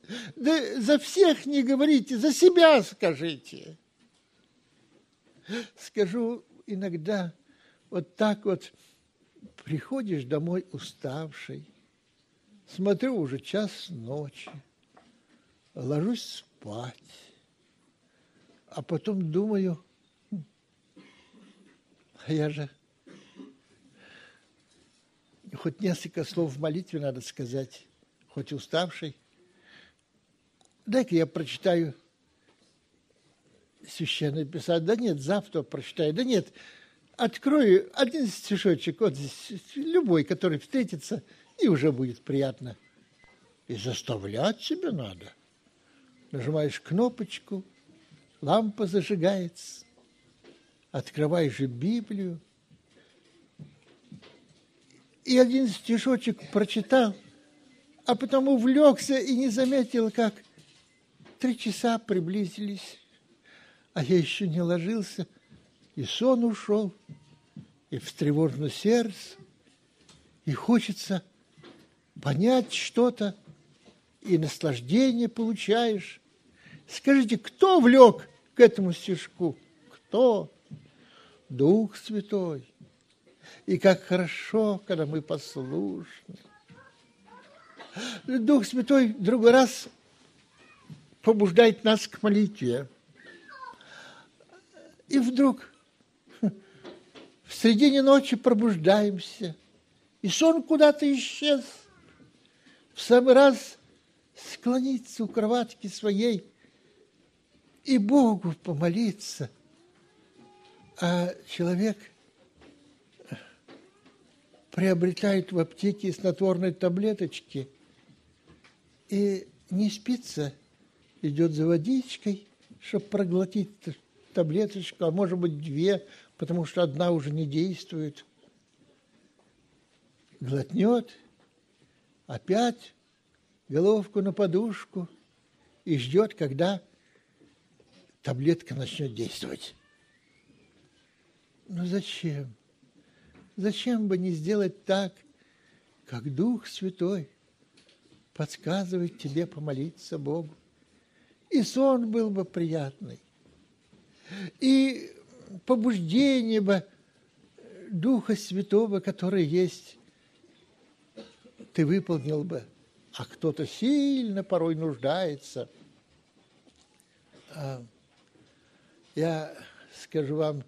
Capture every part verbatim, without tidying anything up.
Да за всех не говорите, за себя скажите. Скажу иногда вот так вот, приходишь домой уставший, смотрю, уже час ночи, ложусь спать, а потом думаю, а я же хоть несколько слов в молитве надо сказать, хоть уставший. Дай-ка я прочитаю Священное Писание. Да нет, завтра прочитаю. Да нет, открою один стишочек, вот здесь, любой, который встретится, и уже будет приятно. И заставлять себя надо. Нажимаешь кнопочку, лампа зажигается, открываешь Библию, и один стишочек прочитал, а потом увлекся и не заметил, как три часа приблизились, а я еще не ложился, и сон ушел, и встревожено сердце, и хочется понять что-то, и наслаждение получаешь. Скажите, кто влек к этому стишку? Кто? Дух Святой. И как хорошо, когда мы послушны. Дух Святой в другой раз побуждает нас к молитве. И вдруг в середине ночи пробуждаемся, и сон куда-то исчез. В самый раз склониться у кроватки своей и Богу помолиться. А человек приобретает в аптеке снотворные таблеточки и не спится, идет за водичкой, чтобы проглотить таблеточку, а может быть две, потому что одна уже не действует. Глотнет, опять головку на подушку и ждет, когда таблетка начнет действовать. Но зачем? Зачем бы не сделать так, как Дух Святой подсказывает тебе помолиться Богу? И сон был бы приятный, и побуждение бы Духа Святого, который есть, ты выполнил бы. А кто-то сильно порой нуждается. Я скажу вам,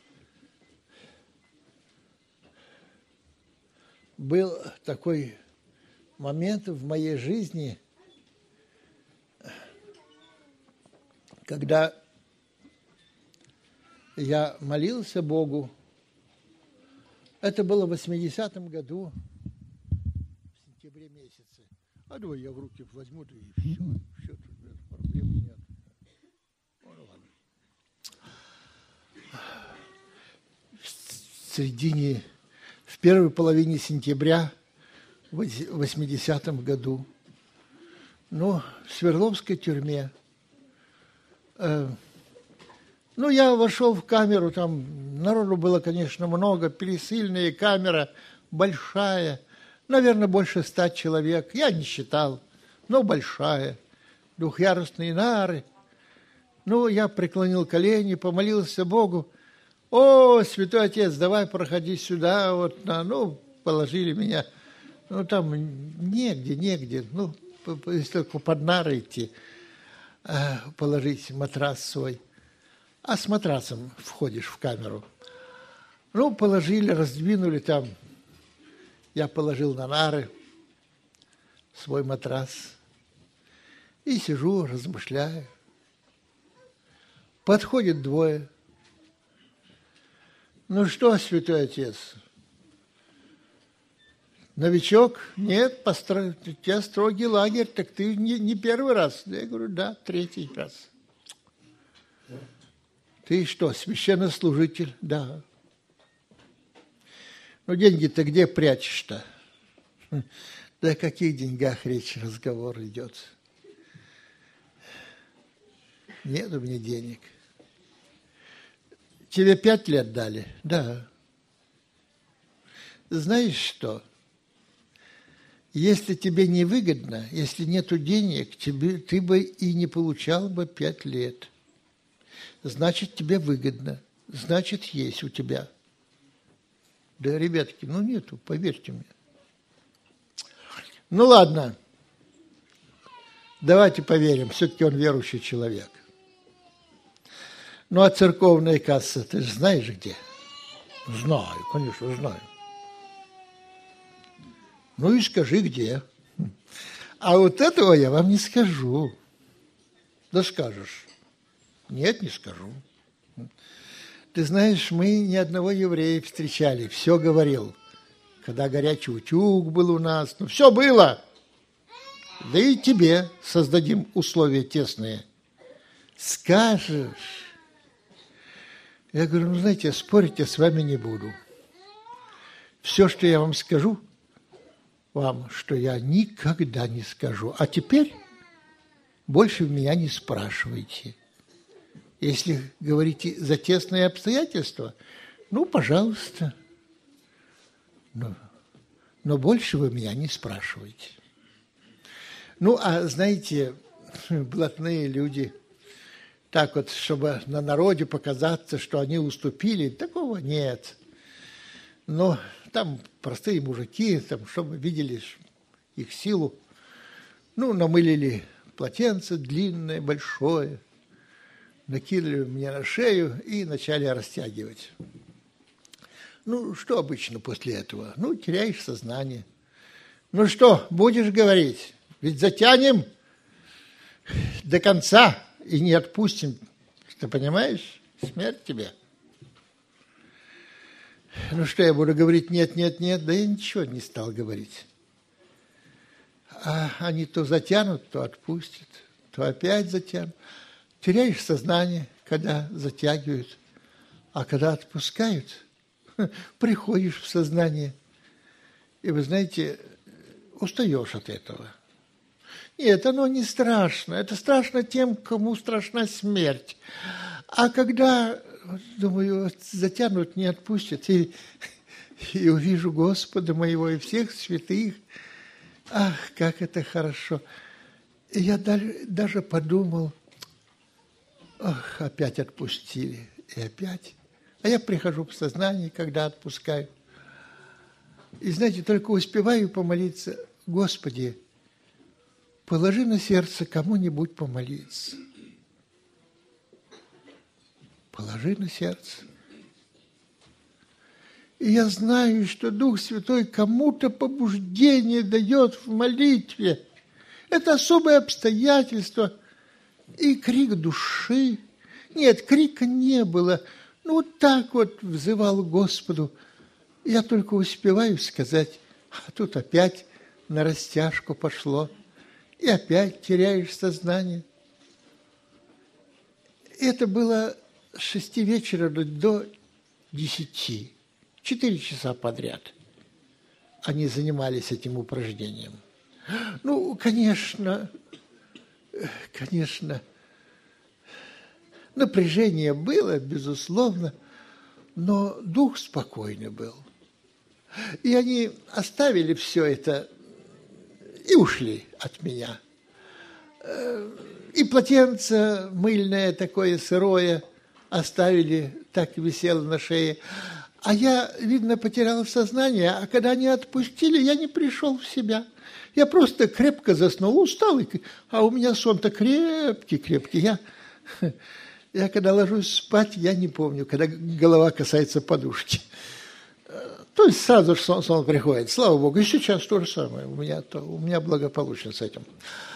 был такой момент в моей жизни, когда я молился Богу. Это было в восьмидесятом году, в сентябре месяце. А давай я в руки возьму, да и все, все, тут проблем нет. Ну, ладно. В середине, в первой половине сентября в восьмидесятом году, ну, в Свердловской тюрьме. Э, ну, я вошел в камеру, там народу было, конечно, много, пересыльная камера, большая, наверное, больше ста человек, я не считал, но большая, двухъярусные нары. Ну, я преклонил колени, помолился Богу. О, Святой Отец, давай проходи сюда, вот, на, ну, положили меня, ну, там негде, негде, ну, если только под нары идти, положить матрас свой. А с матрасом входишь в камеру. Ну, положили, раздвинули там. Я положил на нары свой матрас и сижу, размышляю. Подходит двое. Ну что, Святой Отец? Новичок? Нет, постро... у тебя строгий лагерь, так ты не, не первый раз. Я говорю, да, третий раз. Ты что, священнослужитель? Да. Ну, деньги-то где прячешь-то? Да о каких деньгах речь, разговор идет? Нет у меня денег. Тебе пять лет дали? Да. Знаешь что? Если тебе невыгодно, если нету денег, тебе, ты бы и не получал бы пять лет. Значит, тебе выгодно. Значит, есть у тебя. Да, ребятки, ну нету, поверьте мне. Ну ладно, давайте поверим, все-таки он верующий человек. Ну а церковная касса, ты же знаешь где? Знаю, конечно, знаю. Ну и скажи, где. А вот этого я вам не скажу. Да скажешь. Нет, не скажу. Ты знаешь, мы ни одного еврея встречали, все говорил. Когда горячий утюг был у нас, ну все было. Да и тебе создадим условия тесные. Скажешь. Я говорю, ну знаете, спорить я с вами не буду. Все, что я вам скажу, вам, что я никогда не скажу. А теперь больше меня не спрашивайте. Если говорите за тесные обстоятельства, ну, пожалуйста. Но, но больше вы меня не спрашивайте. Ну, а знаете, блатные люди, так вот, чтобы на народе показаться, что они уступили, такого нет. Но там простые мужики, там, чтобы видели их силу, ну, намылили полотенце длинное, большое, накинули мне на шею и начали растягивать. Ну, что обычно после этого? Ну, теряешь сознание. Ну что, будешь говорить? Ведь затянем до конца и не отпустим. Ты понимаешь? Смерть тебе. Ну что, я буду говорить нет, нет, нет? Да я ничего не стал говорить. А они то затянут, то отпустят, то опять затянут. Теряешь сознание, когда затягивают, а когда отпускают, приходишь в сознание. И вы знаете, устаешь от этого. Нет, оно не страшно. Это страшно тем, кому страшна смерть. А когда, думаю, затянут, не отпустят, и, и увижу Господа моего и всех святых, ах, как это хорошо. И я даже, даже подумал, ах, опять отпустили, и опять. А я прихожу в сознание, когда отпускаю. И, знаете, только успеваю помолиться, Господи, положи на сердце кому-нибудь помолиться. Положи на сердце. И я знаю, что Дух Святой кому-то побуждение дает в молитве. Это особое обстоятельство и крик души. Нет, крика не было. Ну, вот так вот взывал Господу. Я только успеваю сказать, а тут опять на растяжку пошло. И опять теряешь сознание. Это было с шести вечера до десяти. Четыре часа подряд они занимались этим упражнением. Ну, конечно, конечно, напряжение было, безусловно, но дух спокойный был. И они оставили все это и ушли от меня. И полотенце мыльное такое сырое оставили, так висело на шее. А я, видно, потерял сознание, а когда они отпустили, я не пришел в себя. Я просто крепко заснул, устал, а у меня сон-то крепкий-крепкий. Я, я когда ложусь спать, я не помню, когда голова касается подушки. То есть сразу же сон, сон приходит. Слава Богу, и сейчас то же самое. У меня, то, у меня благополучно с этим.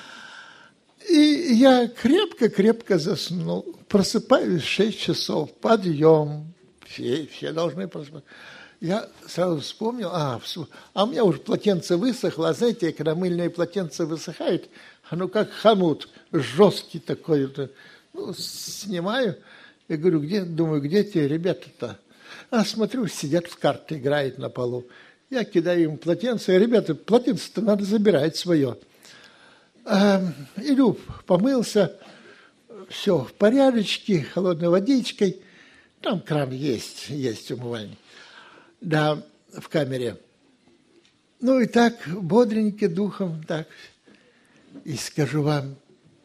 И я крепко-крепко заснул. Просыпаюсь в шесть часов, подъем. Все, все должны просыпаться. Я сразу вспомнил, а, а у меня уже полотенце высохло. А знаете, когда мыльное полотенце высыхает, оно как хомут, жесткий такой. Ну, снимаю и говорю, где, думаю, где те ребята-то? А смотрю, сидят в карты, играют на полу. Я кидаю им полотенце, и, ребята, полотенце-то надо забирать свое. А, иду, помылся, все в порядочке, холодной водичкой. Там кран есть, есть умывальник. Да, в камере. Ну и так, бодренько духом, так, и скажу вам,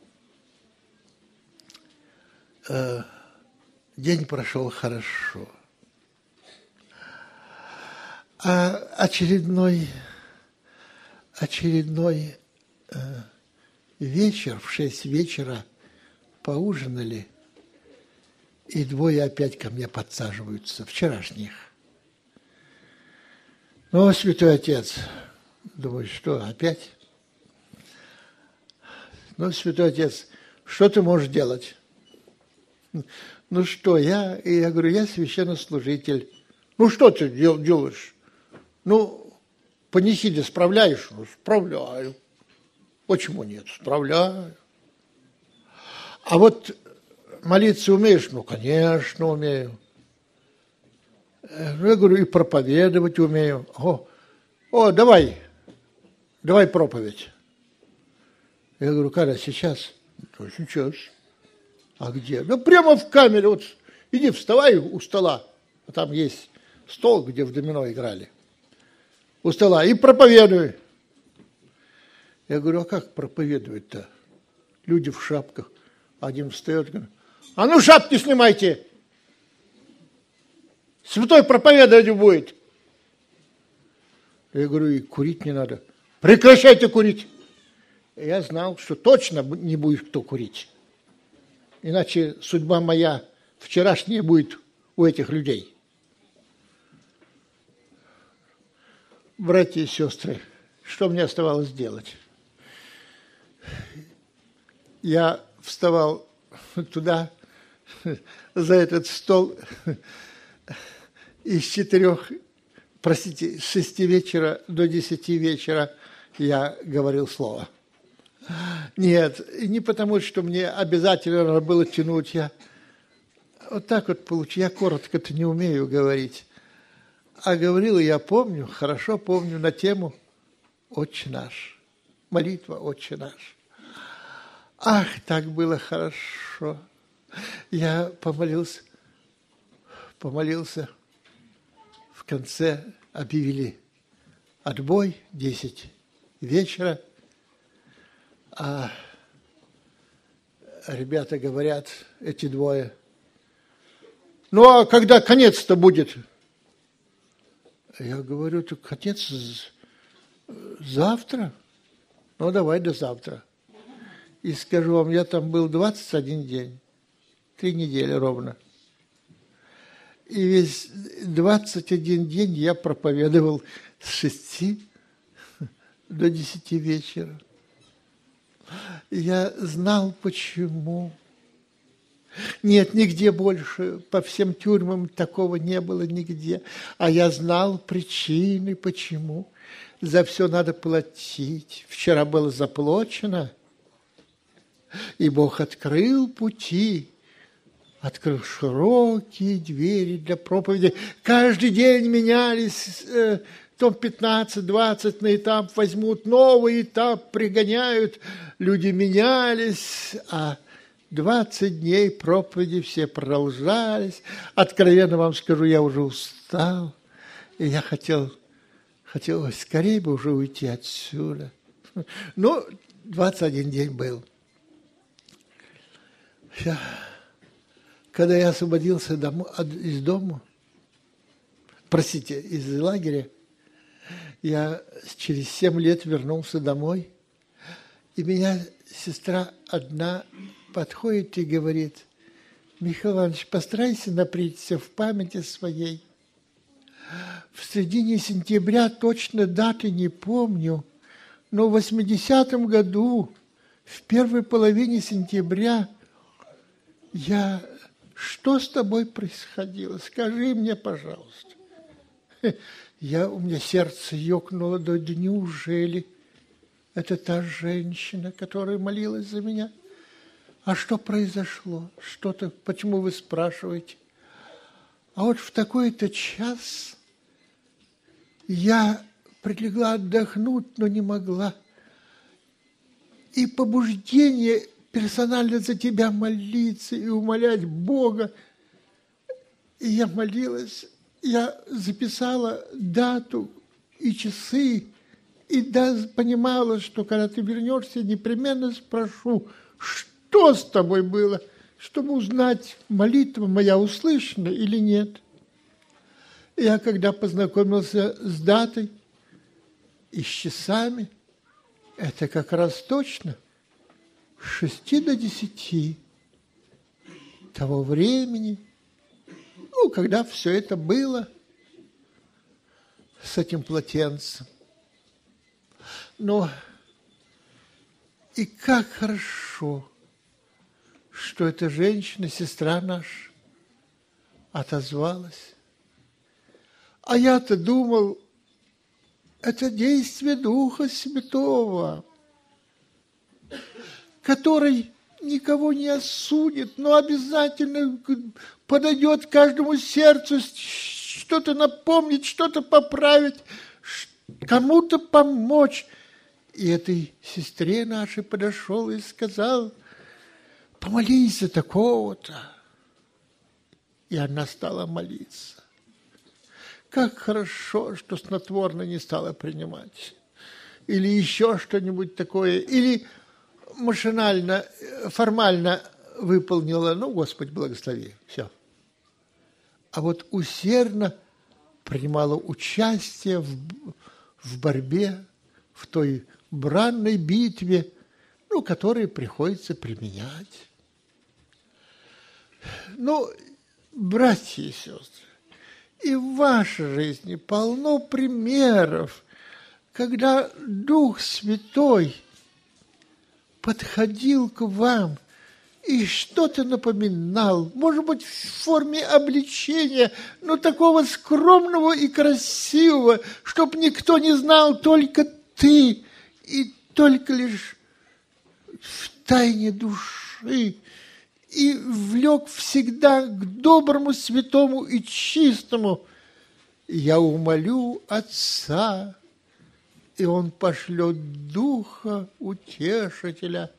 э, день прошел хорошо. А очередной, очередной э, вечер, в шесть вечера поужинали, и двое опять ко мне подсаживаются, вчерашних. Ну, святой отец, думаю, что, опять? Ну, святой отец, что ты можешь делать? Ну, что, я, и я говорю, я священнослужитель. Ну, что ты дел, делаешь? Ну, панихиды справляешь? Ну, справляю. Почему нет? Справляю. А вот молиться умеешь? Ну, конечно, умею. Ну, я говорю, и проповедовать умею. О, о, давай, давай проповедь. Я говорю, когда, сейчас? Ну, сейчас. А где? Ну, прямо в камере. Вот иди, вставай у стола. А там есть стол, где в домино играли. У стола. И проповедуй. Я говорю, а как проповедовать-то? Люди в шапках. Один встает, говорит, а ну шапки снимайте. Святой проповедовать будет. Я говорю, и курить не надо. Прекращайте курить. Я знал, что точно не будет кто курить. Иначе судьба моя вчерашняя будет у этих людей. Братья и сестры, что мне оставалось делать? Я вставал туда, за этот стол, и с четырех, простите, с шести вечера до десяти вечера я говорил слово. Нет, не потому, что мне обязательно надо было тянуть. Я вот так вот получил. Я коротко-то не умею говорить. А говорил я помню, хорошо помню, на тему «Отче наш». Молитва «Отче наш». Ах, так было хорошо. Я помолился, помолился. В конце объявили отбой, десять вечера. А ребята говорят, эти двое, ну а когда конец-то будет? Я говорю, так конец завтра. Ну давай до завтра. И скажу вам, я там был двадцать один день, три недели ровно. И весь двадцать один день я проповедовал с шести до десяти вечера. Я знал, почему. Нет, нигде больше, по всем тюрьмам такого не было нигде. А я знал причины, почему. За все надо платить. Вчера было заплачено, и Бог открыл пути, открыл широкие двери для проповеди. Каждый день менялись, э, том пятнадцать-двадцать на этап возьмут, новый этап пригоняют. Люди менялись, а двадцать дней проповеди все продолжались. Откровенно вам скажу, я уже устал, и я хотел, хотел скорее бы уже уйти отсюда. Ну, двадцать один день был. Когда я освободился дому, из дома, простите, из лагеря, я через семь лет вернулся домой, и меня сестра одна подходит и говорит, Михаил Иванович, постарайся напрячься в памяти своей. В середине сентября, точно даты не помню, но в восьмидесятом году, в первой половине сентября, я... Что с тобой происходило? Скажи мне, пожалуйста. Я, у меня сердце ёкнуло, да неужели это та женщина, которая молилась за меня? А что произошло? Что-то, почему вы спрашиваете? А вот в такой-то час я прилегла отдохнуть, но не могла. И побуждение персонально за тебя молиться и умолять Бога. И я молилась, я записала дату и часы, И да, понимала, что когда ты вернешься, непременно спрошу, что с тобой было, чтобы узнать, молитва моя услышана или нет. Я, когда познакомился с датой и с часами, это как раз точно с шести до десяти того времени, ну, когда все это было с этим полотенцем. Но и как хорошо, что эта женщина, сестра наша, отозвалась. А я-то думал, это действие Духа Святого, который никого не осудит, но обязательно подойдет к каждому сердцу, что-то напомнить, что-то поправить, кому-то помочь. И этой сестре нашей подошел и сказал, помолись за такого-то. И она стала молиться. Как хорошо, что снотворное не стала принимать. Или еще что-нибудь такое. Или машинально, формально выполнила, ну, Господь благослови, все. А вот усердно принимала участие в, в борьбе, в той бранной битве, ну, которую приходится применять. Ну, братья и сестры, и в вашей жизни полно примеров, когда Дух Святой подходил к вам и что-то напоминал, может быть, в форме обличения, но такого скромного и красивого, чтоб никто не знал, только ты, и только лишь в тайне души, и влек всегда к доброму, святому и чистому. Я умолю Отца, и Он пошлет Духа Утешителя.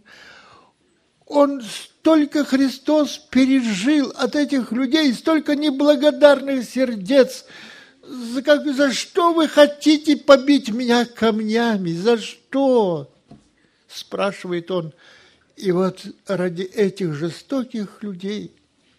Он столько, Христос, пережил от этих людей, столько неблагодарных сердец. За, как, за что вы хотите побить меня камнями? За что? Спрашивает Он. И вот ради этих жестоких людей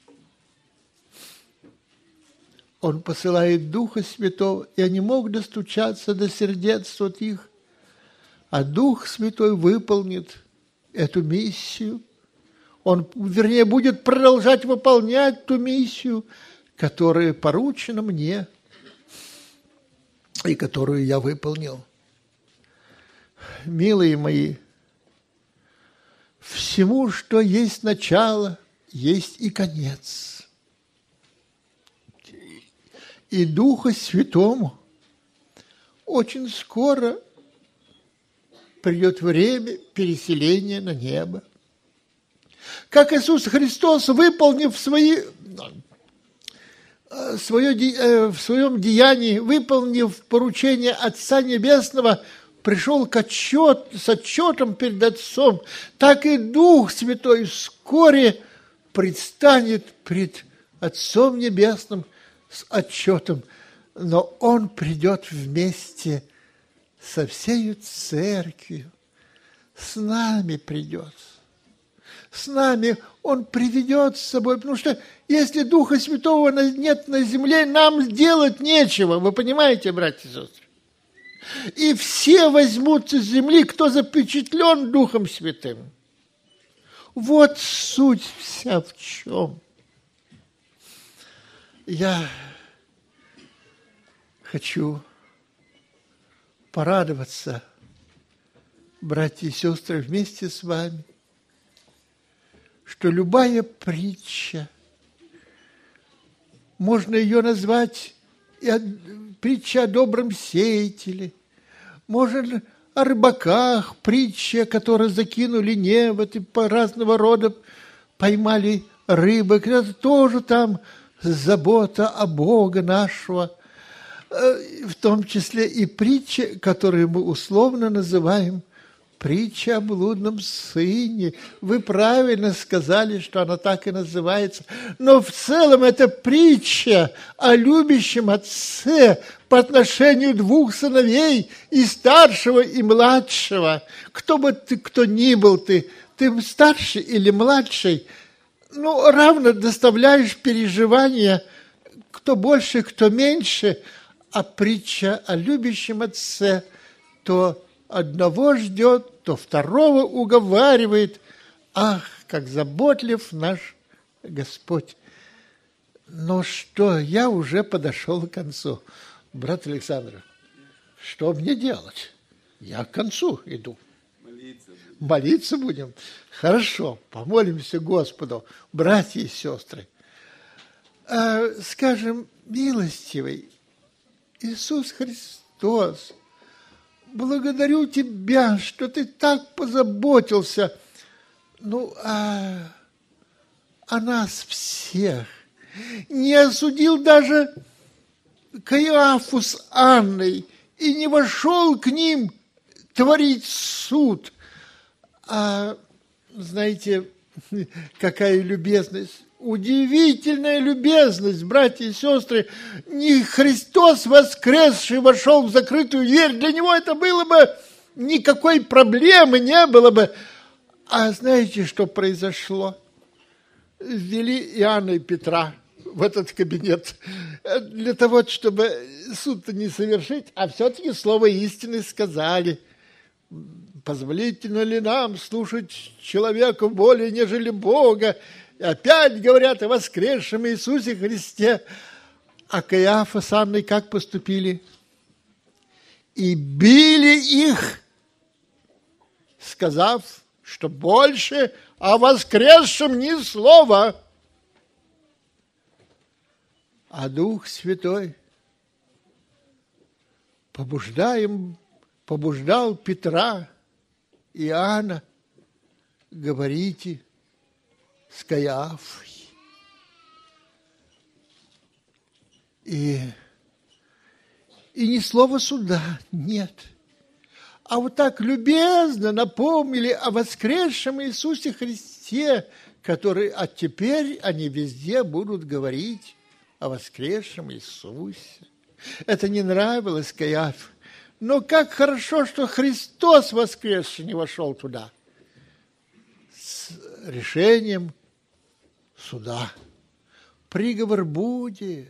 Он посылает Духа Святого, и они могут достучаться до сердец вот их. А Дух Святой выполнит эту миссию. Он, вернее, будет продолжать выполнять ту миссию, которая поручена мне и которую я выполнил. Милые мои, всему, что есть начало, есть и конец. И Духу Святому очень скоро придет время переселения на небо. Как Иисус Христос, выполнив свои, свое, в своем деянии, выполнив поручение Отца Небесного, пришел к отчет, с отчетом перед Отцом, так и Дух Святой вскоре предстанет пред Отцом Небесным с отчетом, но Он придет вместе со всей церковью, с нами придет. С нами Он приведет с собой, потому что если Духа Святого нет на земле, нам делать нечего. Вы понимаете, братья и сестры? И все возьмутся с земли, кто запечатлен Духом Святым. Вот суть вся в чем. Я хочу порадоваться, братья и сестры, вместе с вами, что любая притча, можно ее назвать и притча о добром сеятеле, можно о рыбаках, притча, которые закинули невод и по разного рода поймали рыбы, это тоже там забота о Бога нашего, в том числе и притча, которую мы условно называем притча о блудном сыне. Вы правильно сказали, что она так и называется. Но в целом это притча о любящем отце по отношению двух сыновей, и старшего, и младшего. Кто бы ты, кто ни был ты, ты старший или младший, ну, равно доставляешь переживания, кто больше, кто меньше. А притча о любящем отце то одного ждет, то второго уговаривает. Ах, как заботлив наш Господь! Ну что, я уже подошел к концу. Брат Александр, что мне делать? Я к концу иду. Молиться. Молиться будем? Хорошо, помолимся Господу, братья и сестры. А, скажем, милостивый Иисус Христос, благодарю Тебя, что Ты так позаботился, ну, а, о нас всех. Не осудил даже Каиафу с Анной и не вошел к ним творить суд. А знаете, какая любезность, удивительная любезность, братья и сестры. Не Христос воскресший вошел в закрытую дверь, для него это было бы, никакой проблемы не было бы. А знаете, что произошло? Ввели Иоанна и Петра в этот кабинет для того, чтобы суд-то не совершить, а все-таки слово истины сказали. Позволительно ли нам слушать человека более, нежели Бога? И опять говорят о воскресшем Иисусе Христе. А Каиафа с Анной как поступили? И били их, сказав, что больше о воскресшем ни слова. А Дух Святой побуждаем, побуждал Петра и Иоанна: говорите с Каиафой. И, и ни слова суда нет. А вот так любезно напомнили о воскресшем Иисусе Христе, который, а теперь они везде будут говорить о воскресшем Иисусе. Это не нравилось Каиафе. Но как хорошо, что Христос воскресший не вошел туда. С решением суда. Приговор будет.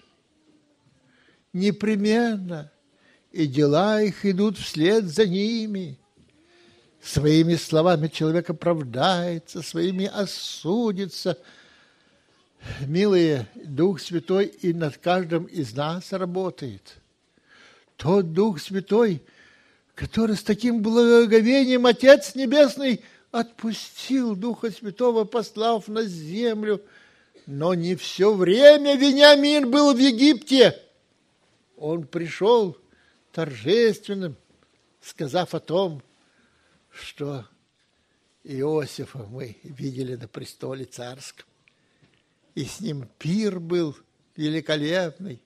Непременно. И дела их идут вслед за ними. Своими словами человек оправдается, своими осудится. Милые, Дух Святой и над каждым из нас работает. Тот Дух Святой, который с таким благоговением Отец Небесный отпустил Духа Святого, послав на землю. Но не все время Вениамин был в Египте. Он пришел торжественным, сказав о том, что Иосифа мы видели на престоле царском. И с ним пир был великолепный.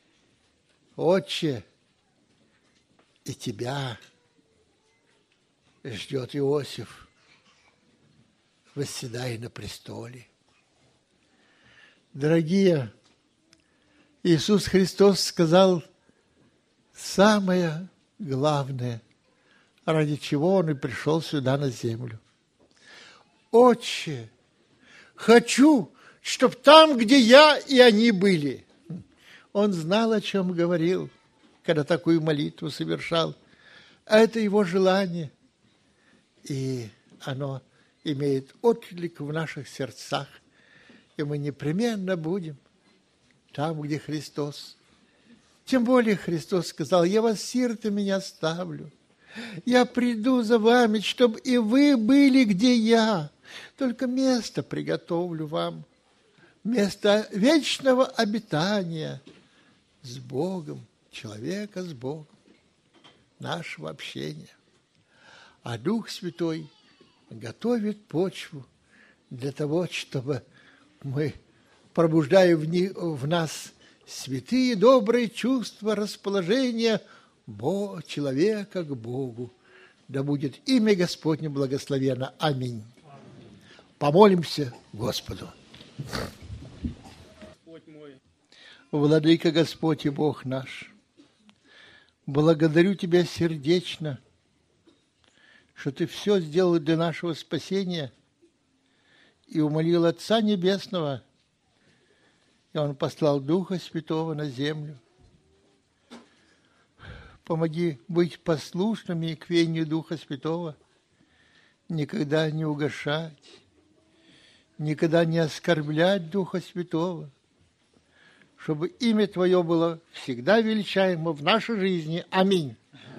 Отче, и тебя ждет Иосиф, восседай на престоле. Дорогие, Иисус Христос сказал самое главное, ради чего Он и пришел сюда на землю. Отче, хочу, чтобы там, где я, и они были. Он знал, о чем говорил, когда такую молитву совершал. А это его желание. И оно имеет отклик в наших сердцах. И мы непременно будем там, где Христос. Тем более Христос сказал: я вас сиротами не оставлю. Я приду за вами, чтобы и вы были, где я. Только место приготовлю вам. Место вечного обитания с Богом, человека с Богом, нашего общения. А Дух Святой готовит почву для того, чтобы мы, пробуждая в, них, в нас святые добрые чувства, расположения Бога, человека к Богу, Да будет имя Господне благословено. Аминь. Помолимся Господу. Владыка Господь и Бог наш, благодарю Тебя сердечно, что Ты все сделал для нашего спасения и умолил Отца Небесного, и Он послал Духа Святого на землю. Помоги быть послушными к веянию Духа Святого, никогда не угашать, никогда не оскорблять Духа Святого, чтобы имя Твое было всегда величаемо в нашей жизни. Аминь.